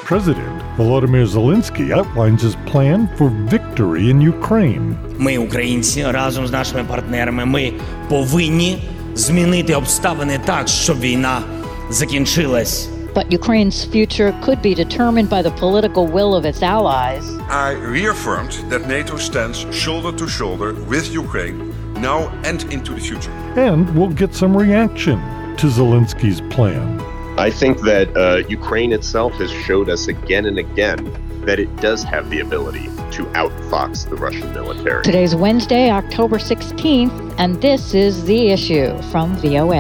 President Volodymyr Zelensky outlines his plan for victory in Ukraine. Ми, українці, разом з нашими партнерами, ми повинні змінити обставини так, щоб війна закінчилась. But Ukraine's future could be determined by the political will of its allies. I reaffirmed that NATO stands shoulder to shoulder with Ukraine now and into the future. And we'll get some reaction to Zelensky's plan. I think that Ukraine itself has showed us again and again that it does have the ability to outfox the Russian military. Today's Wednesday, October 16th, and this is The Issue from VOA.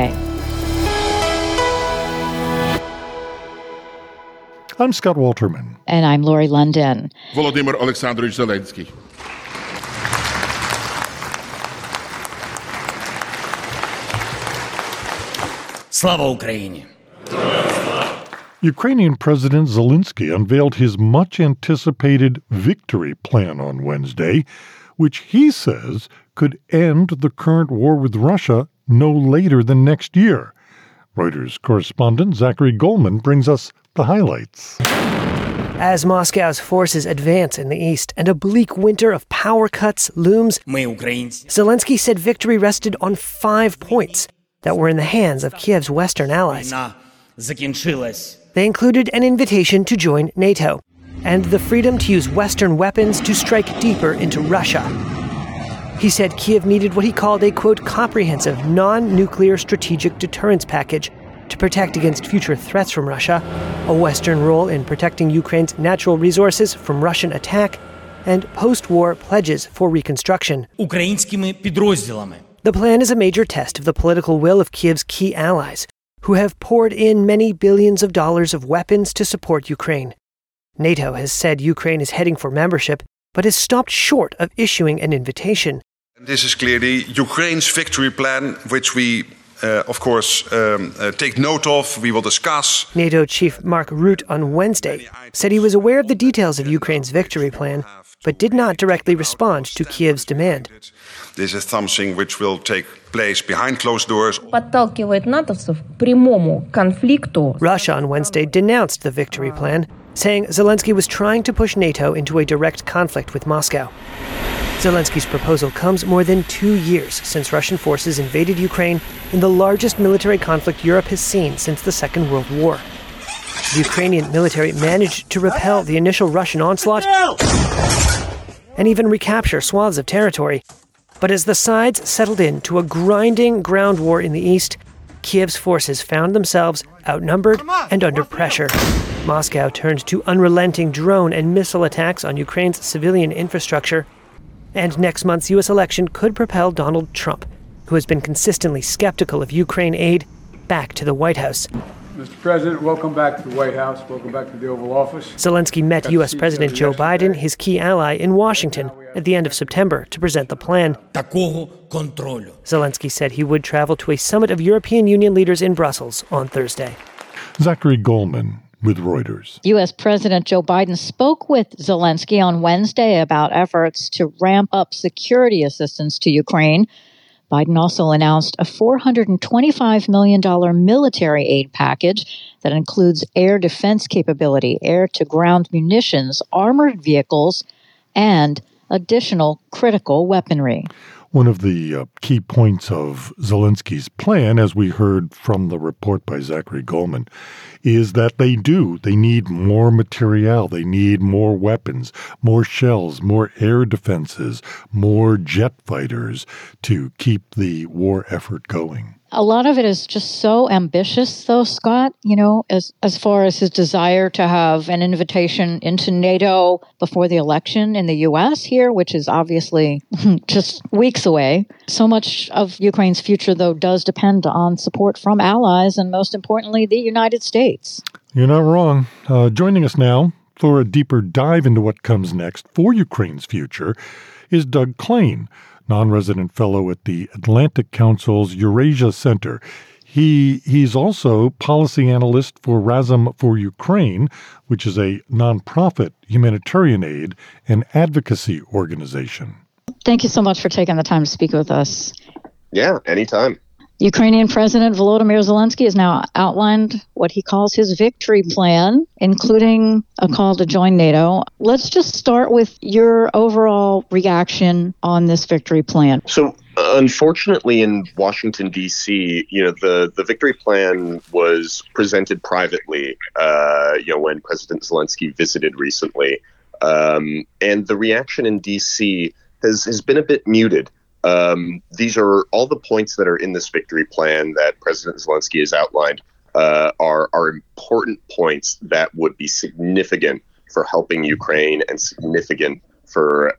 I'm Scott Walterman. And I'm Lori London. Volodymyr Alexandrovich Zelensky. Слава Україні! Ukrainian President Zelensky unveiled his much-anticipated victory plan on Wednesday, which he says could end the current war with Russia no later than next year. Reuters correspondent Zachary Goldman brings us the highlights. As Moscow's forces advance in the east and a bleak winter of power cuts looms, Ми, українці, Zelensky said victory rested on 5 points that were in the hands of Kiev's Western allies. війна закінчилась. They included an invitation to join NATO and the freedom to use Western weapons to strike deeper into Russia. He said Kiev needed what he called a, quote, comprehensive non-nuclear strategic deterrence package to protect against future threats from Russia, a Western role in protecting Ukraine's natural resources from Russian attack, and post-war pledges for reconstruction. Українськими підрозділами. The plan is a major test of the political will of Kiev's key allies, who have poured in many billions of dollars of weapons to support Ukraine. NATO has said Ukraine is heading for membership, but has stopped short of issuing an invitation. This is clearly Ukraine's victory plan, which we, of course, take note of, we will discuss. NATO Chief Mark Rutte on Wednesday said he was aware of the details of Ukraine's victory plan, but did not directly respond to Kiev's demand. This is something which will take place behind closed doors. Подталкивает натовцев к прямому конфликту. Russia on Wednesday denounced the victory plan, saying Zelensky was trying to push NATO into a direct conflict with Moscow. Zelensky's proposal comes more than 2 years since Russian forces invaded Ukraine in the largest military conflict Europe has seen since the Second World War. The Ukrainian military managed to repel the initial Russian onslaught and even recapture swaths of territory. But as the sides settled into a grinding ground war in the east, Kiev's forces found themselves outnumbered and under pressure. Moscow turned to unrelenting drone and missile attacks on Ukraine's civilian infrastructure. And next month's U.S. election could propel Donald Trump, who has been consistently skeptical of Ukraine aid, back to the White House. Mr. President, welcome back to the White House. Welcome back to the Oval Office. Zelensky met U.S. President Joe Biden, his key ally, in Washington at the end of September to present the plan. Такого контролю. Zelensky said he would travel to a summit of European Union leaders in Brussels on Thursday. Zachary Goldman with Reuters. U.S. President Joe Biden spoke with Zelensky on Wednesday about efforts to ramp up security assistance to Ukraine. Biden also announced a $425 million military aid package that includes air defense capability, air-to-ground munitions, armored vehicles, and additional critical weaponry. One of the key points of Zelensky's plan, as we heard from the report by Zachary Goldman, is that they need more materiel, they need more weapons, more shells, more air defenses, more jet fighters to keep the war effort going. A lot of it is just so ambitious, though, Scott, as far as his desire to have an invitation into NATO before the election in the U.S. here, which is obviously just weeks away. So much of Ukraine's future, though, does depend on support from allies and, most importantly, the United States. You're not wrong. Joining us now for a deeper dive into what comes next for Ukraine's future is Doug Klain, non-resident fellow at the Atlantic Council's Eurasia Center. He's also policy analyst for Razom for Ukraine, which is a nonprofit humanitarian aid and advocacy organization. Thank you so much for taking the time to speak with us. Yeah, anytime. Ukrainian President Volodymyr Zelensky has now outlined what he calls his victory plan, including a call to join NATO. Let's just start with your overall reaction on this victory plan. So, unfortunately, in Washington, D.C., the victory plan was presented privately, when President Zelensky visited recently. And the reaction in D.C. has been a bit muted. These are all the points that are in this victory plan that President Zelensky has outlined are important points that would be significant for helping Ukraine and significant for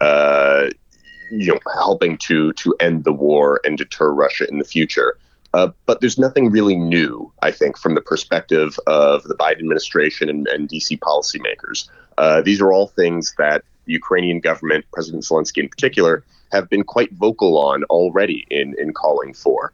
helping to end the war and deter Russia in the future. But there's nothing really new, I think, from the perspective of the Biden administration and D.C. policymakers. These are all things that the Ukrainian government, President Zelensky in particular, have been quite vocal on already in calling for.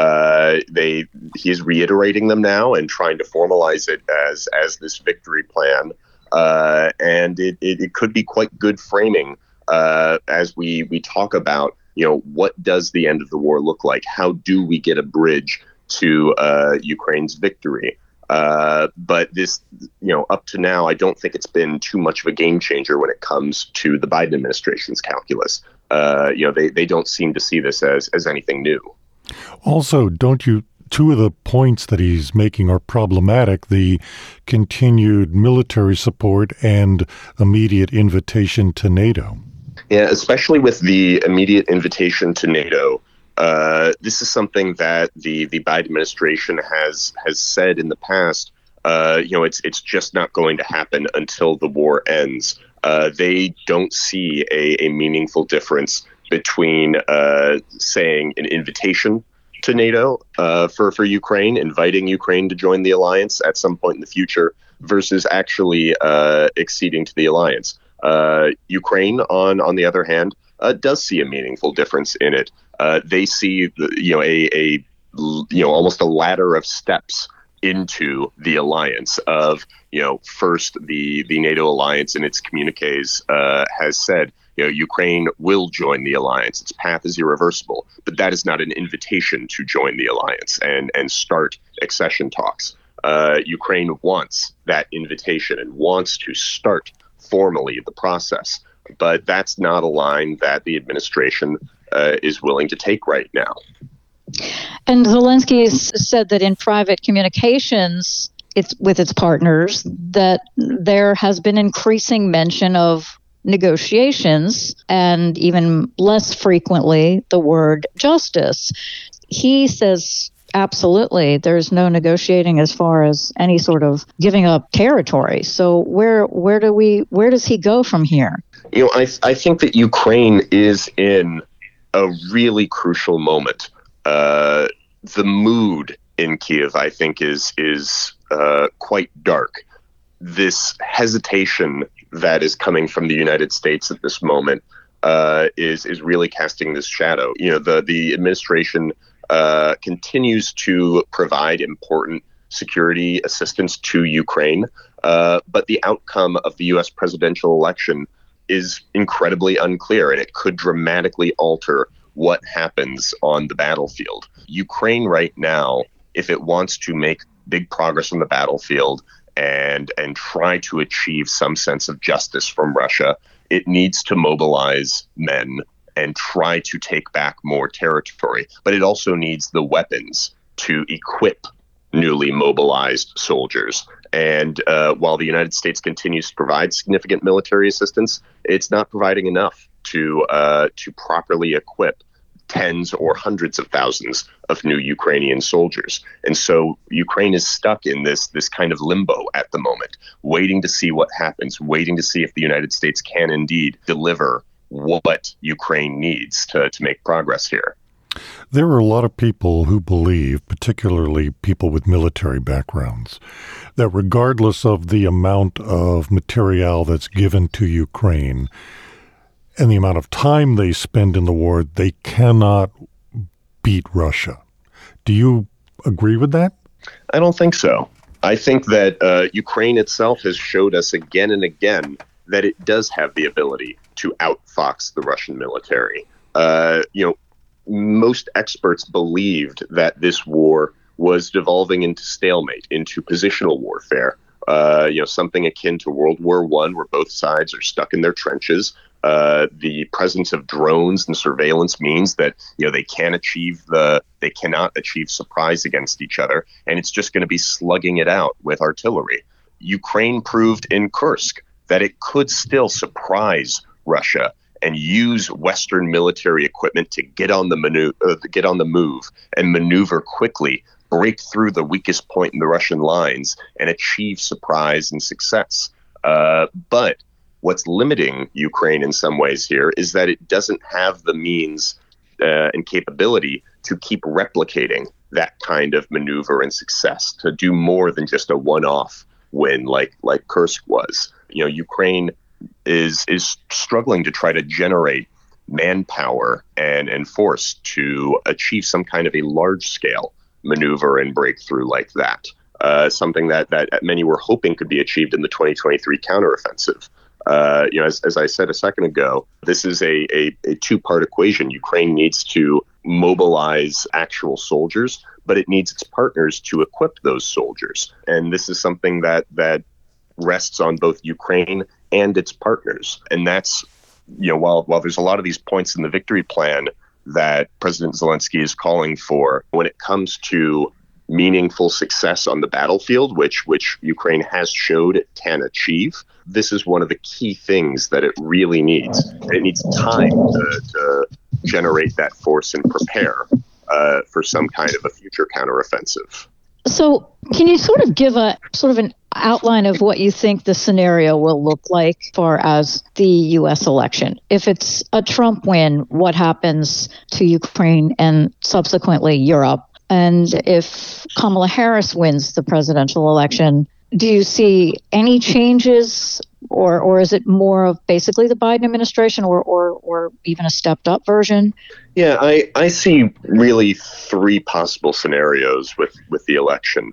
He is reiterating them now and trying to formalize it as this victory plan. And it could be quite good framing as we talk about, what does the end of the war look like? How do we get a bridge to Ukraine's victory? But this, up to now, I don't think it's been too much of a game changer when it comes to the Biden administration's calculus. They don't seem to see this as anything new. Also, two of the points that he's making are problematic: the continued military support and immediate invitation to NATO. Yeah, especially with the immediate invitation to NATO. This is something that the Biden administration has said in the past. It's just not going to happen until the war ends. They don't see a meaningful difference between saying an invitation to NATO for Ukraine, inviting Ukraine to join the alliance at some point in the future, versus actually acceding to the alliance. Ukraine, on the other hand, does see a meaningful difference in it. They see almost a ladder of steps into the alliance of, first the NATO alliance in its communiques has said, Ukraine will join the alliance. Its path is irreversible, but that is not an invitation to join the alliance and start accession talks. Ukraine wants that invitation and wants to start formally the process, but that's not a line that the administration is willing to take right now. And Zelensky said that in private communications with its partners that there has been increasing mention of negotiations and even less frequently the word justice. He says absolutely there's no negotiating as far as any sort of giving up territory. So where does he go from here? I think that Ukraine is in a really crucial moment. The mood in Kyiv, I think, is quite dark. This hesitation that is coming from the United States at this moment is really casting this shadow. The administration continues to provide important security assistance to Ukraine, but the outcome of the U.S. presidential election is incredibly unclear, and it could dramatically alter what happens on the battlefield. Ukraine right now, if it wants to make big progress on the battlefield and try to achieve some sense of justice from Russia, it needs to mobilize men and try to take back more territory. But it also needs the weapons to equip newly mobilized soldiers. And while the United States continues to provide significant military assistance, it's not providing enough to properly equip tens or hundreds of thousands of new Ukrainian soldiers. And so Ukraine is stuck in this kind of limbo at the moment, waiting to see what happens, waiting to see if the United States can indeed deliver what Ukraine needs to make progress here. There are a lot of people who believe, particularly people with military backgrounds, that regardless of the amount of material that's given to Ukraine and the amount of time they spend in the war, they cannot beat Russia. Do you agree with that? I don't think so. I think that Ukraine itself has showed us again and again that it does have the ability to outfox the Russian military. most experts believed that this war was devolving into stalemate, into positional warfare, something akin to World War I, where both sides are stuck in their trenches. The presence of drones and surveillance means that they cannot achieve surprise against each other, and it's just going to be slugging it out with artillery. Ukraine proved in Kursk that it could still surprise Russia and use Western military equipment to get on the move and maneuver quickly, break through the weakest point in the Russian lines, and achieve surprise and success. But what's limiting Ukraine in some ways here is that it doesn't have the means and capability to keep replicating that kind of maneuver and success, to do more than just a one-off win like Kursk was. Ukraine is struggling to try to generate manpower and force to achieve some kind of a large-scale maneuver and breakthrough like that. Something that many were hoping could be achieved in the 2023 counteroffensive. As I said a second ago, this is a two-part equation. Ukraine needs to mobilize actual soldiers, but it needs its partners to equip those soldiers. And this is something that rests on both Ukraine and its partners. And that's, while there's a lot of these points in the victory plan that President Zelensky is calling for, when it comes to meaningful success on the battlefield, which Ukraine has showed it can achieve, this is one of the key things that it really needs. It needs time to generate that force and prepare for some kind of a future counteroffensive. So can you sort of give an outline of what you think the scenario will look like as far as the U.S. election? If it's a Trump win, what happens to Ukraine and subsequently Europe? And if Kamala Harris wins the presidential election, do you see any changes, or is it more of basically the Biden administration or even a stepped up version? Yeah, I see really three possible scenarios with the election.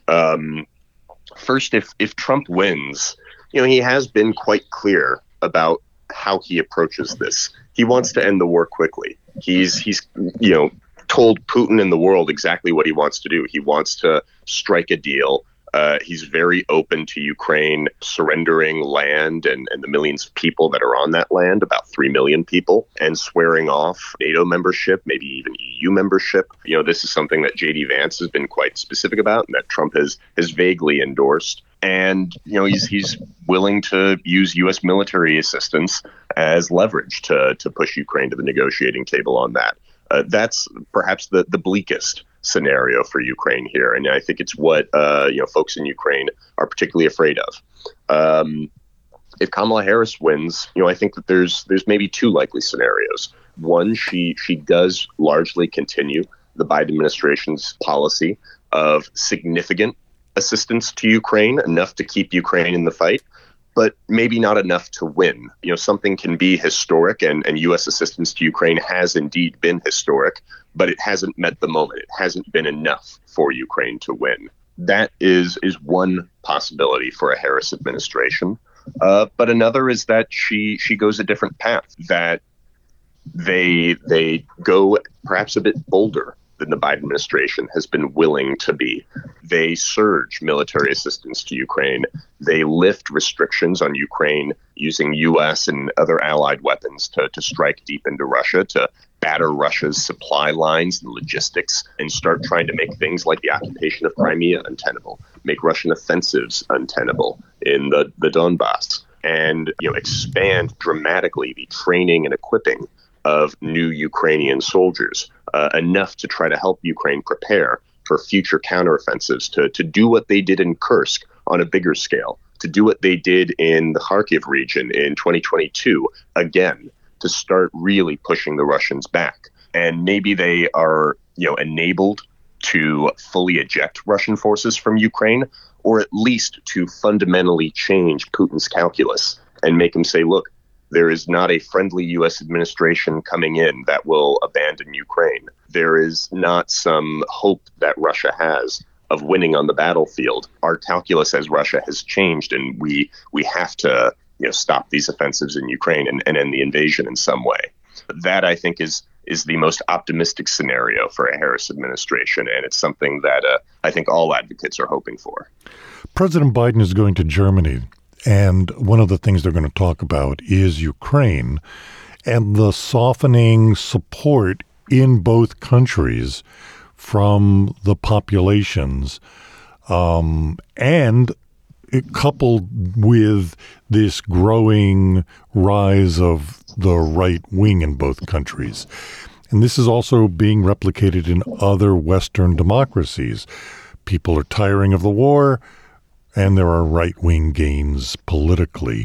First, if Trump wins, he has been quite clear about how he approaches this. He wants to end the war quickly. He's told Putin and the world exactly what he wants to do. He wants to strike a deal. He's very open to Ukraine surrendering land and the millions of people that are on that land, about 3 million people, and swearing off NATO membership, maybe even EU membership. This is something that J.D. Vance has been quite specific about and that Trump has vaguely endorsed. And, he's willing to use U.S. military assistance as leverage to push Ukraine to the negotiating table on that. That's perhaps the bleakest scenario for Ukraine here, and I think it's what folks in Ukraine are particularly afraid of. If Kamala Harris wins, I think that there's maybe two likely scenarios. One, she does largely continue the Biden administration's policy of significant assistance to Ukraine, enough to keep Ukraine in the fight, but maybe not enough to win. Something can be historic, and U.S. assistance to Ukraine has indeed been historic, but it hasn't met the moment. It hasn't been enough for Ukraine to win. That is one possibility for a Harris administration. But another is that she goes a different path, that they go perhaps a bit bolder than the Biden administration has been willing to be. They surge military assistance to Ukraine. They lift restrictions on Ukraine using U.S. and other allied weapons to strike deep into Russia, to batter Russia's supply lines and logistics, and start trying to make things like the occupation of Crimea untenable, make Russian offensives untenable in the Donbass, and expand dramatically the training and equipping of new Ukrainian soldiers, enough to try to help Ukraine prepare for future counteroffensives, to do what they did in Kursk on a bigger scale, to do what they did in the Kharkiv region in 2022, again, to start really pushing the Russians back. And maybe they are, enabled to fully eject Russian forces from Ukraine, or at least to fundamentally change Putin's calculus and make him say, look, there is not a friendly U.S. administration coming in that will abandon Ukraine. There is not some hope that Russia has of winning on the battlefield. Our calculus as Russia has changed, and we have to stop these offensives in Ukraine and end the invasion in some way. That, I think, is is the most optimistic scenario for a Harris administration, and it's something that I think all advocates are hoping for. President Biden is going to Germany, and one of the things they're going to talk about is Ukraine and the softening support in both countries from the populations, and it coupled with this growing rise of the right wing in both countries. And this is also being replicated in other Western democracies. People are tiring of the war, and there are right-wing gains politically.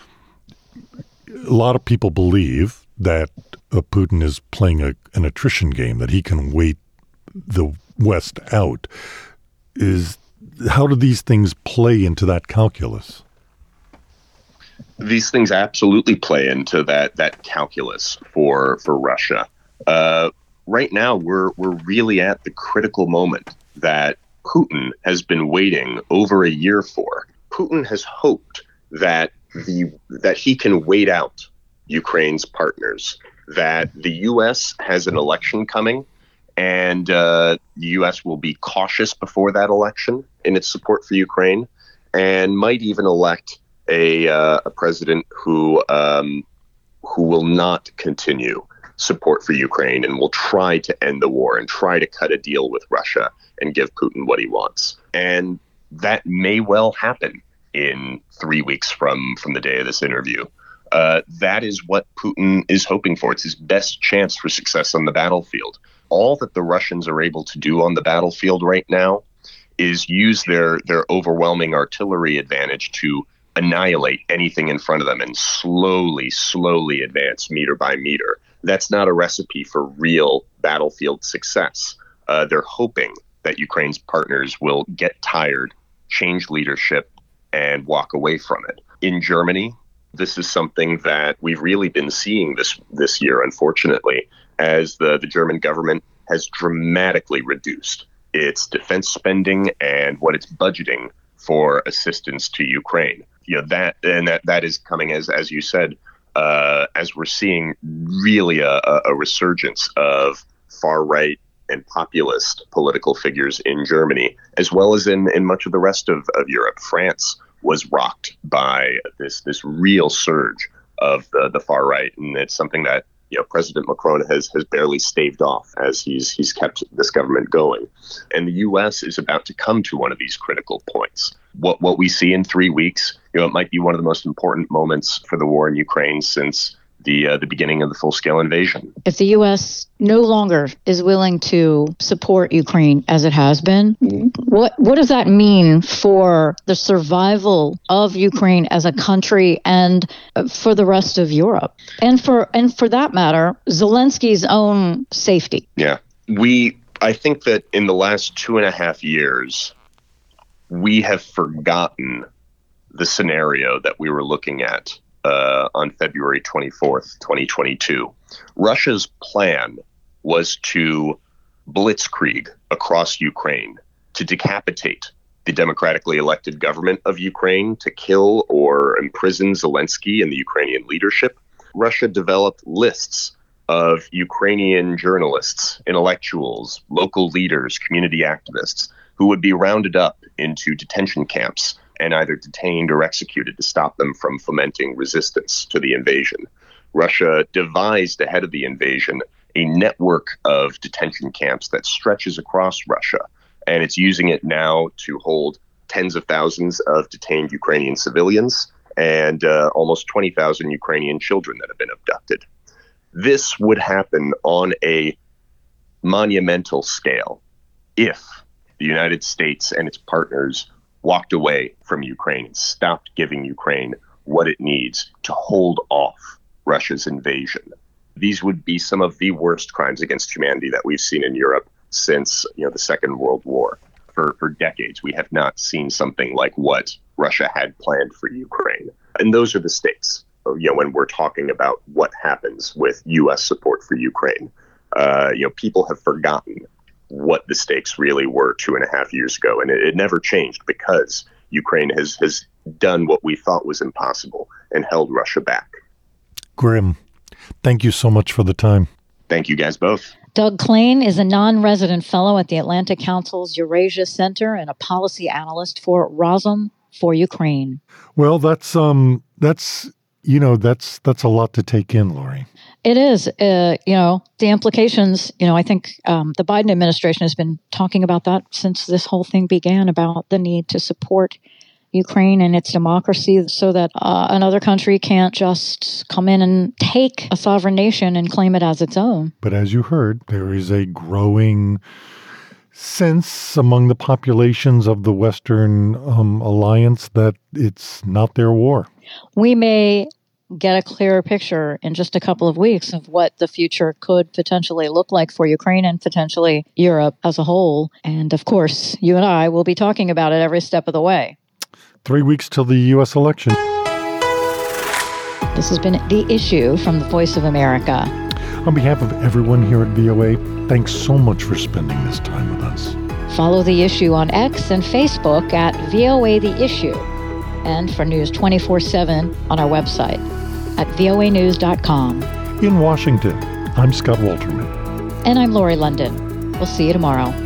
A lot of people believe that Putin is playing an attrition game, that he can wait the West out. How do these things play into that calculus? These things absolutely play into that calculus for Russia. Right now, we're really at the critical moment that Putin has been waiting over a year for. Putin has hoped that he can wait out Ukraine's partners, that the U.S. has an election coming, and the U.S. will be cautious before that election in its support for Ukraine, and might even elect a president who will not continue support for Ukraine and will try to end the war and try to cut a deal with Russia and give Putin what he wants. And that may well happen in 3 weeks from the day of this interview. That is what Putin is hoping for. It's his best chance for success on the battlefield. All that the Russians are able to do on the battlefield right now is use their overwhelming artillery advantage to annihilate anything in front of them and slowly advance meter by meter. That's not a recipe for real battlefield success. They're hoping that Ukraine's partners will get tired, change leadership, and walk away from it. In Germany, this is something that we've really been seeing this year, unfortunately, as the German government has dramatically reduced its defense spending and what it's budgeting for assistance to Ukraine. That is coming as you said, as we're seeing really a resurgence of far right and populist political figures in Germany, as well as in much of the rest of Europe. France was rocked by this real surge of the far right, and it's something that President Macron has barely staved off as he's kept this government going. And the U.S. is about to come to one of these critical points. What we see in 3 weeks, it might be one of the most important moments for the war in Ukraine since the beginning of the full-scale invasion. If the U.S. no longer is willing to support Ukraine as it has been, what does that mean for the survival of Ukraine as a country and for the rest of Europe? And for that matter, Zelensky's own safety? Yeah. I think that in the last 2.5 years, we have forgotten the scenario that we were looking at on February 24th, 2022. Russia's plan was to blitzkrieg across Ukraine, to decapitate the democratically elected government of Ukraine, to kill or imprison Zelensky and the Ukrainian leadership. Russia developed lists of Ukrainian journalists, intellectuals, local leaders, community activists who would be rounded up into detention camps and either detained or executed to stop them from fomenting resistance to the invasion. Russia devised ahead of the invasion a network of detention camps that stretches across Russia, and it's using it now to hold tens of thousands of detained Ukrainian civilians and almost 20,000 Ukrainian children that have been abducted. This would happen on a monumental scale if the United States and its partners walked away from Ukraine and stopped giving Ukraine what it needs to hold off Russia's invasion. These would be some of the worst crimes against humanity that we've seen in Europe since the Second World War. For decades, we have not seen something like what Russia had planned for Ukraine. And those are the stakes, when we're talking about what happens with U.S. support for Ukraine. People have forgotten what the stakes really were 2.5 years ago. And it never changed because Ukraine has done what we thought was impossible and held Russia back. Grim, thank you so much for the time. Thank you guys both. Doug Klain is a non-resident fellow at the Atlantic Council's Eurasia Center and a policy analyst for Razum for Ukraine. Well, that's a lot to take in, Lori. It is. The implications, I think the Biden administration has been talking about that since this whole thing began, about the need to support Ukraine and its democracy so that another country can't just come in and take a sovereign nation and claim it as its own. But as you heard, there is a growing sense among the populations of the Western alliance that it's not their war. We may get a clearer picture in just a couple of weeks of what the future could potentially look like for Ukraine and potentially Europe as a whole. And of course, you and I will be talking about it every step of the way. 3 weeks till the U.S. election. This has been The Issue from the Voice of America. On behalf of everyone here at VOA, thanks so much for spending this time with us. Follow The Issue on X and Facebook at VOA The Issue, and for news 24/7 on our website at voanews.com. In Washington, I'm Scott Walterman. And I'm Lori London. We'll see you tomorrow.